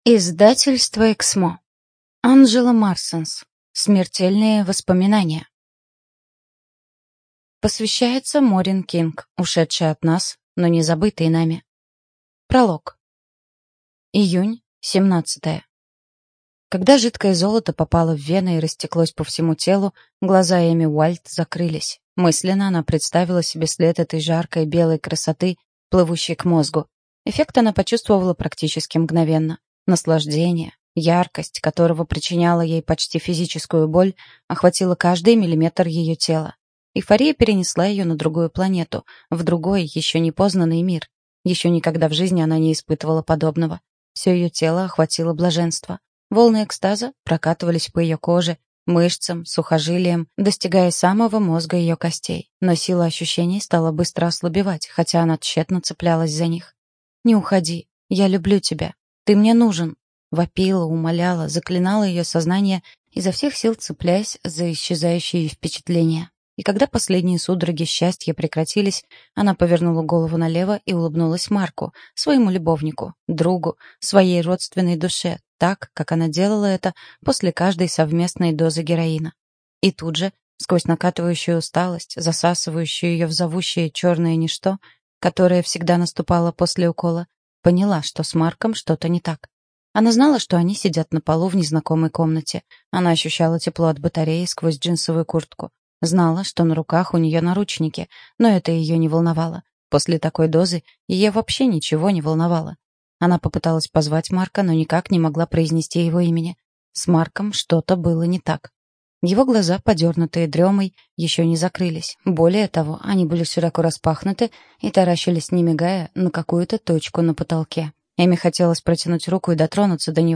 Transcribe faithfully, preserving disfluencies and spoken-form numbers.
Издательство «Эксмо». Анджела Марсенс. Смертельные воспоминания. Посвящается Морин Кинг, ушедшей от нас, но не забытой нами. Пролог. Июнь, семнадцатое. Когда жидкое золото попало в вены и растеклось по всему телу, глаза Эми Уальт закрылись. Мысленно она представила себе след этой жаркой белой красоты, плывущей к мозгу. Эффект она почувствовала практически мгновенно. Наслаждение, яркость, которого причиняла ей почти физическую боль, охватила каждый миллиметр ее тела. Эйфория перенесла ее на другую планету, в другой, еще не познанный мир. Еще никогда в жизни она не испытывала подобного. Все ее тело охватило блаженство. Волны экстаза прокатывались по ее коже, мышцам, сухожилиям, достигая самого мозга ее костей. Но сила ощущений стала быстро ослабевать, хотя она тщетно цеплялась за них. «Не уходи, я люблю тебя. Ты мне нужен!» Вопила, умоляла, заклинала ее сознание, изо всех сил цепляясь за исчезающие впечатления. И когда последние судороги счастья прекратились, она повернула голову налево и улыбнулась Марку, своему любовнику, другу, своей родственной душе, так, как она делала это после каждой совместной дозы героина. И тут же, сквозь накатывающую усталость, засасывающую ее в зовущее черное ничто, которое всегда наступало после укола, поняла, что с Марком что-то не так. Она знала, что они сидят на полу в незнакомой комнате. Она ощущала тепло от батареи сквозь джинсовую куртку. Знала, что на руках у нее наручники, но это ее не волновало. После такой дозы ее вообще ничего не волновало. Она попыталась позвать Марка, но никак не могла произнести его имени. С Марком что-то было не так. Его глаза, подернутые дремой, еще не закрылись. Более того, они были широко распахнуты и таращились, не мигая, на какую-то точку на потолке. Эми хотелось протянуть руку и дотронуться до него,